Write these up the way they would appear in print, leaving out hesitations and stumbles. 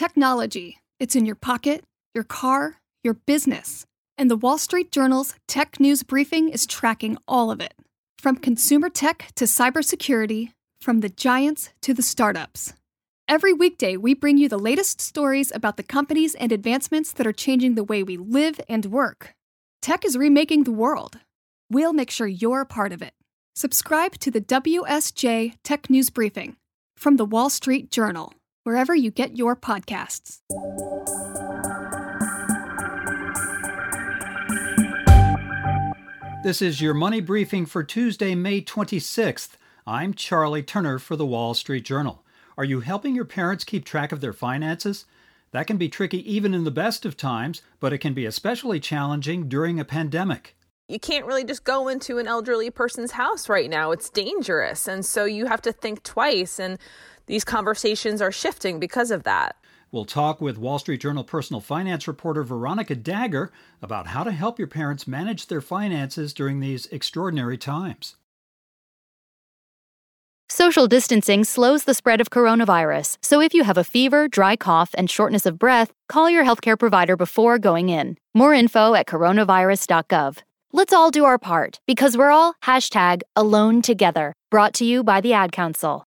Technology. It's in your pocket, your car, your business. And the Wall Street Journal's Tech News Briefing is tracking all of it. From consumer tech to cybersecurity, from the giants to the startups. Every weekday, we bring you the latest stories about the companies and advancements that are changing the way we live and work. Tech is remaking the world. We'll make sure you're a part of it. Subscribe to the WSJ Tech News Briefing from the Wall Street Journal, wherever you get your podcasts. This is your money briefing for Tuesday, May 26th. I'm Charlie Turner for the Wall Street Journal. Are you helping your parents keep track of their finances? That can be tricky even in the best of times, but it can be especially challenging during a pandemic. You can't really just go into an elderly person's house right now. It's dangerous. And so you have to think twice. And these conversations are shifting because of that. We'll talk with Wall Street Journal personal finance reporter Veronica Dagher about how to help your parents manage their finances during these extraordinary times. Social distancing slows the spread of coronavirus, so if you have a fever, dry cough, and shortness of breath, call your healthcare provider before going in. More info at coronavirus.gov. Let's all do our part, because we're all #AloneTogether. Brought to you by the Ad Council.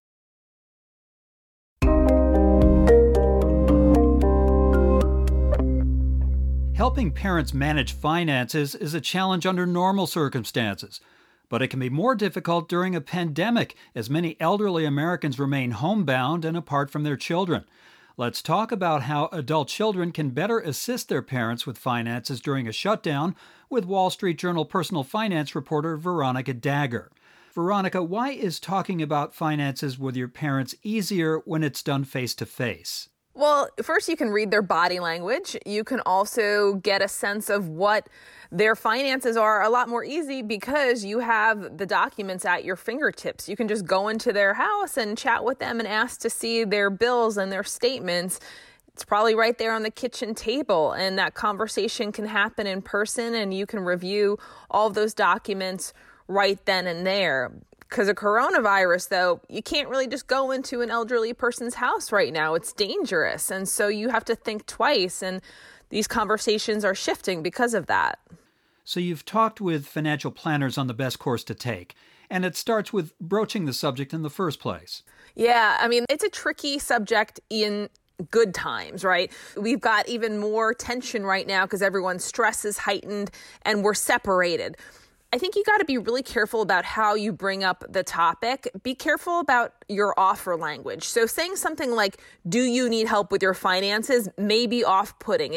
Helping parents manage finances is a challenge under normal circumstances, but it can be more difficult during a pandemic as many elderly Americans remain homebound and apart from their children. Let's talk about how adult children can better assist their parents with finances during a shutdown with Wall Street Journal personal finance reporter Veronica Dagher. Veronica, why is talking about finances with your parents easier when it's done face-to-face? Well, first you can read their body language. You can also get a sense of what their finances are a lot more easy because you have the documents at your fingertips. You can just go into their house and chat with them and ask to see their bills and their statements. It's probably right there on the kitchen table, and that conversation can happen in person, and you can review all of those documents right then and there. Because of coronavirus, though, you can't really just go into an elderly person's house right now. It's dangerous. And so you have to think twice. And these conversations are shifting because of that. So you've talked with financial planners on the best course to take. And it starts with broaching the subject in the first place. Yeah, I mean, it's a tricky subject in good times, right? We've got even more tension right now because everyone's stress is heightened and we're separated. I think you got to be really careful about how you bring up the topic. Be careful about your offer language. So saying something like, do you need help with your finances, may be off-putting.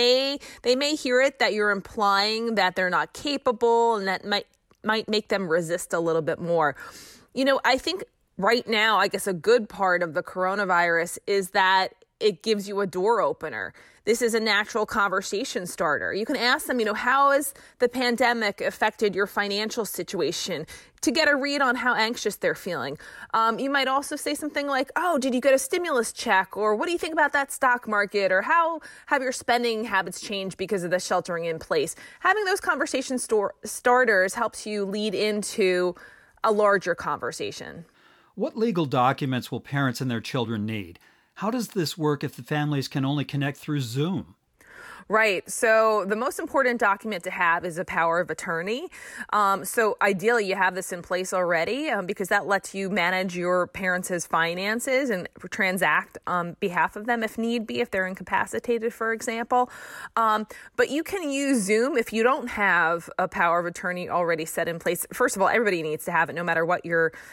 They may hear it that you're implying that they're not capable, and that might make them resist a little bit more. You know, I think right now, I guess a good part of the coronavirus is that it gives you a door opener. This is a natural conversation starter. You can ask them, how has the pandemic affected your financial situation, to get a read on how anxious they're feeling. You might also say something like, oh, did you get a stimulus check? Or what do you think about that stock market? Or how have your spending habits changed because of the sheltering in place? Having those conversation starters helps you lead into a larger conversation. What legal documents will parents and their children need? How does this work if the families can only connect through Zoom? Right. So the most important document to have is a power of attorney. So ideally, you have this in place already because that lets you manage your parents' finances and transact on behalf of them if need be, if they're incapacitated, for example. But you can use Zoom if you don't have a power of attorney already set in place. First of all, everybody needs to have it, no matter what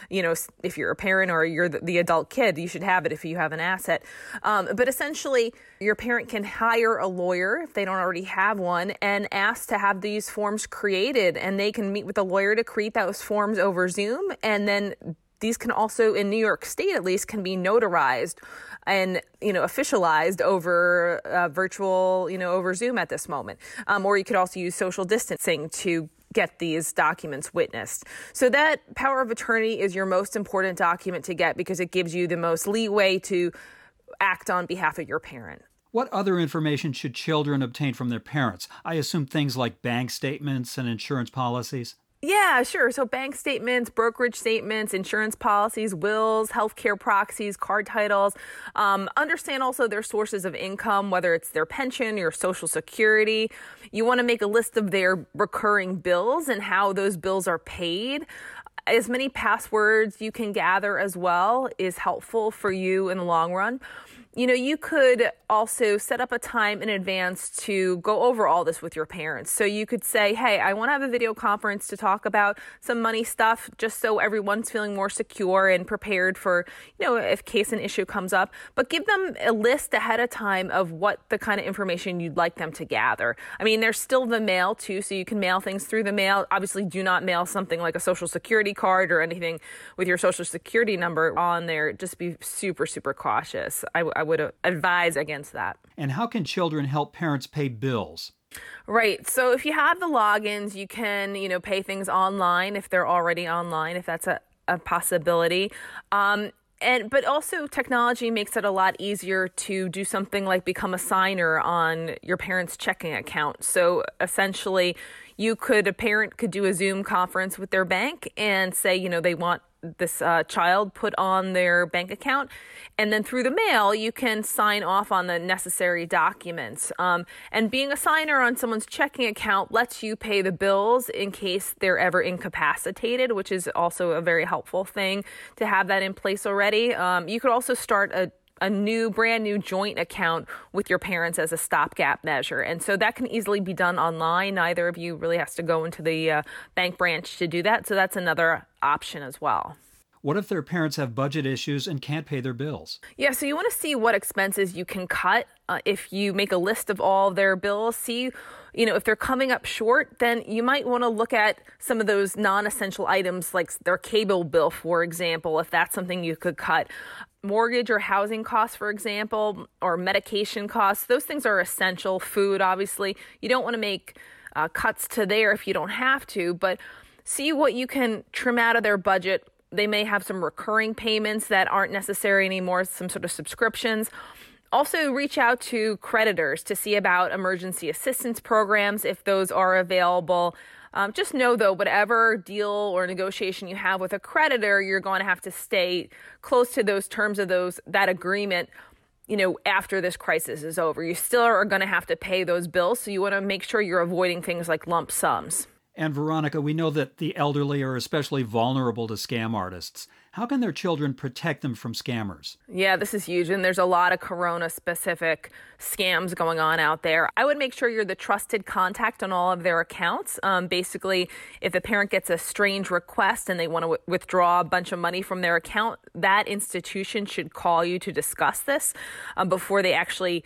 if you're a parent or you're the adult kid, you should have it if you have an asset. But essentially, your parent can hire a lawyer if they don't already have one, and ask to have these forms created, and they can meet with a lawyer to create those forms over Zoom. And then these can also, in New York State at least, can be notarized and officialized over virtual, over Zoom at this moment. Or you could also use social distancing to get these documents witnessed. So that power of attorney is your most important document to get because it gives you the most leeway to act on behalf of your parent. What other information should children obtain from their parents? I assume things like bank statements and insurance policies. Yeah, sure. So bank statements, brokerage statements, insurance policies, wills, healthcare proxies, card titles. Understand also their sources of income, whether it's their pension, your Social Security. You want to make a list of their recurring bills and how those bills are paid. As many passwords you can gather as well is helpful for you in the long run. You could also set up a time in advance to go over all this with your parents. So you could say, hey, I want to have a video conference to talk about some money stuff, just so everyone's feeling more secure and prepared for, if case an issue comes up. But give them a list ahead of time of what the kind of information you'd like them to gather. I mean, there's still the mail too, so you can mail things through the mail. Obviously, do not mail something like a Social Security card or anything with your Social Security number on there. Just be super, super cautious. I would advise against that. And how can children help parents pay bills? Right. So if you have the logins, you can, pay things online if they're already online, if that's a possibility. But also technology makes it a lot easier to do something like become a signer on your parents' checking account. So essentially, a parent could do a Zoom conference with their bank and say, they want this child put on their bank account. And then through the mail, you can sign off on the necessary documents. And being a signer on someone's checking account lets you pay the bills in case they're ever incapacitated, which is also a very helpful thing to have that in place already. You could also start a brand new joint account with your parents as a stopgap measure. And so that can easily be done online. Neither of you really has to go into the bank branch to do that. So that's another option as well. What if their parents have budget issues and can't pay their bills? Yeah, so you want to see what expenses you can cut. If you make a list of all their bills, see, if they're coming up short, then you might want to look at some of those non-essential items like their cable bill, for example, if that's something you could cut. Mortgage or housing costs, for example, or medication costs. Those things are essential. Food, obviously. You don't want to make cuts to there if you don't have to, but see what you can trim out of their budget. They may have some recurring payments that aren't necessary anymore, some sort of subscriptions. Also, reach out to creditors to see about emergency assistance programs if those are available. Just know, though, whatever deal or negotiation you have with a creditor, you're going to have to stay close to those terms of that agreement, after this crisis is over. You still are going to have to pay those bills, so you want to make sure you're avoiding things like lump sums. And Veronica, we know that the elderly are especially vulnerable to scam artists. How can their children protect them from scammers? Yeah, this is huge, and there's a lot of corona-specific scams going on out there. I would make sure you're the trusted contact on all of their accounts. Basically, if a parent gets a strange request and they want to withdraw a bunch of money from their account, that institution should call you to discuss this before they actually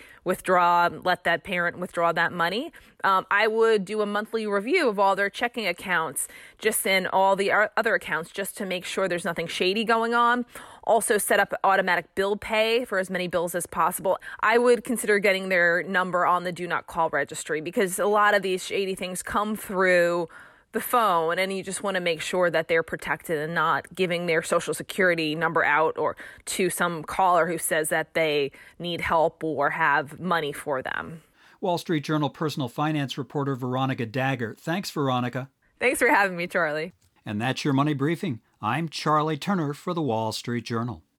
let that parent withdraw that money. I would do a monthly review of all their checking accounts, just in all the other accounts, just to make sure there's nothing shady going on. Also set up automatic bill pay for as many bills as possible. I would consider getting their number on the do not call registry, because a lot of these shady things come through the phone, and you just want to make sure that they're protected and not giving their Social Security number out or to some caller who says that they need help or have money for them. Wall Street Journal personal finance reporter Veronica Dagher. Thanks, Veronica. Thanks for having me, Charlie. And that's your Money Briefing. I'm Charlie Turner for the Wall Street Journal.